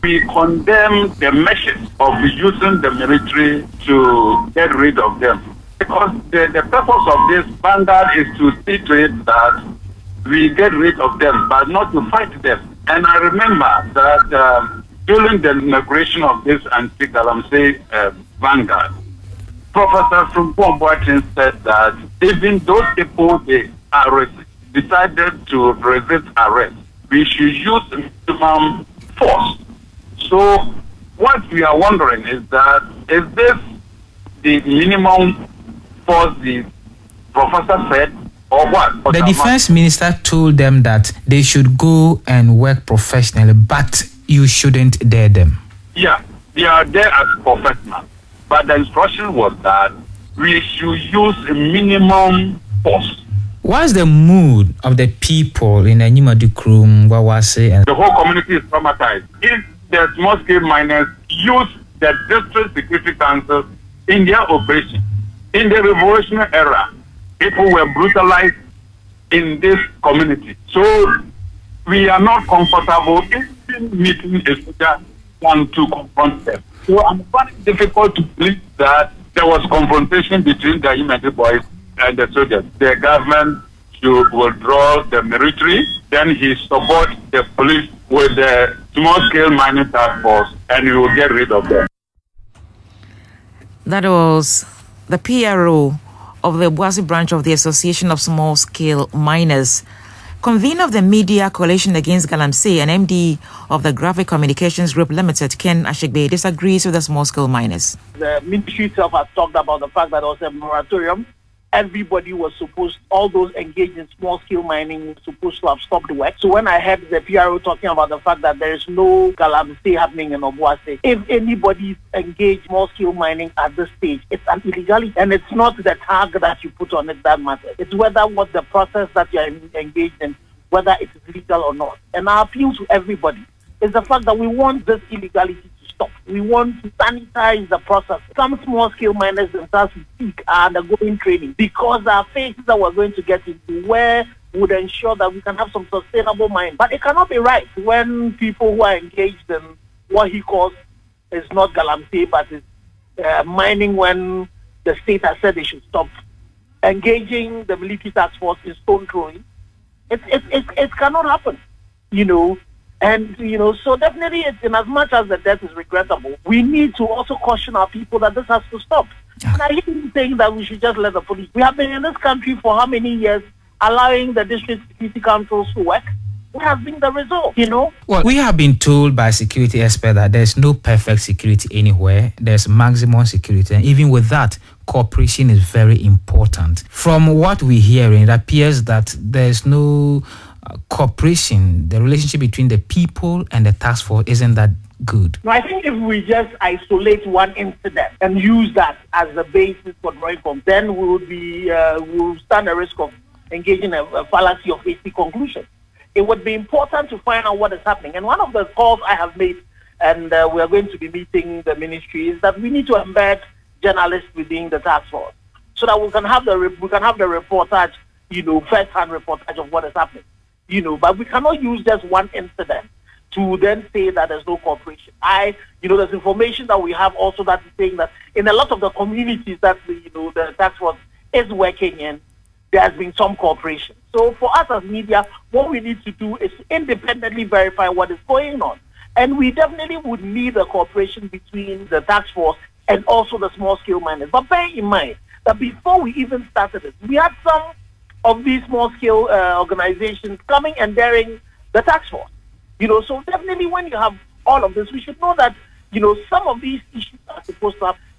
We condemn the measures of using the military to get rid of them. Because the purpose of this vanguard is to see to it that we get rid of them, but not to fight them. And I remember that during the inauguration of this anti-Galamsey vanguard, Professor Frimpong Boateng said that even those people they decided to resist arrest, we should use minimum force. So what we are wondering is that, is this the minimum force the professor said, or what? The defense minister told them that they should go and work professionally, but you shouldn't dare them. Yeah, they are there as professionals. But the instruction was that we should use a minimum force. What's the mood of the people in Enyimadu-Krum, Wawase? And the whole community is traumatized. If the small-scale miners use the district security council in their operation, in the revolutionary era, people were brutalized in this community. So we are not comfortable in meeting a soldier and to confront them. So I'm finding it difficult to believe that there was confrontation between the Imedi boys and the soldiers. The government should withdraw the military, then he support the police with the small-scale mining task force, and we will get rid of them. That was the PRO of the Obuasi branch of the Association of Small-Scale Miners. Convener of the Media Coalition Against Galamsey and MD of the Graphic Communications Group Limited, Ken Ashigbe, disagrees with the small-scale miners. The ministry itself has talked about the fact that there was a moratorium. Everybody was supposed, all those engaged in small-scale mining were supposed to have stopped the work. So when I heard the PRO talking about the fact that there is no Galamsey happening in Obuasi, if anybody is engaged in small-scale mining at this stage, it's an illegality. And it's not the tag that you put on it that matters. It's whether what the process that you are engaged in, whether it is legal or not. And our appeal to everybody is the fact that we want this illegality to stop. We want to sanitize the process. Some small-scale miners themselves speak are undergoing training because there are phases that we're going to get into where would ensure that we can have some sustainable mining. But it cannot be right when people who are engaged in what he calls is not Galamsey, but is mining when the state has said they should stop, engaging the military task force in stone throwing. It cannot happen, you know. And, you know, so definitely, it's, in as much as the death is regrettable, we need to also caution our people that this has to stop. And I hear you saying that we should just let the police. We have been in this country for how many years, allowing the district security councils to work? What has been the result, you know? Well, we have been told by security experts that there's no perfect security anywhere. There's maximum security. And even with that, cooperation is very important. From what we hear, it appears that there's no cooperation. The relationship between the people and the task force isn't that good. No, I think if we just isolate one incident and use that as the basis for drawing from, then we would be we will stand a risk of engaging a fallacy of hasty conclusion. It would be important to find out what is happening. And one of the calls I have made, and we are going to be meeting the ministry, is that we need to embed journalists within the task force so that we can have the reportage, you know, first-hand reportage of what is happening. You know, but we cannot use just one incident to then say that there's no cooperation. There's information that we have also that is saying that in a lot of the communities that the task force is working in, there has been some cooperation. So for us as media, what we need to do is independently verify what is going on. And we definitely would need a cooperation between the task force and also the small-scale miners. But bear in mind that before we even started it, we had some of these small-scale organizations coming and daring the task force. You know, so definitely when you have all of this, we should know that, you know, some of these issues are supposed to have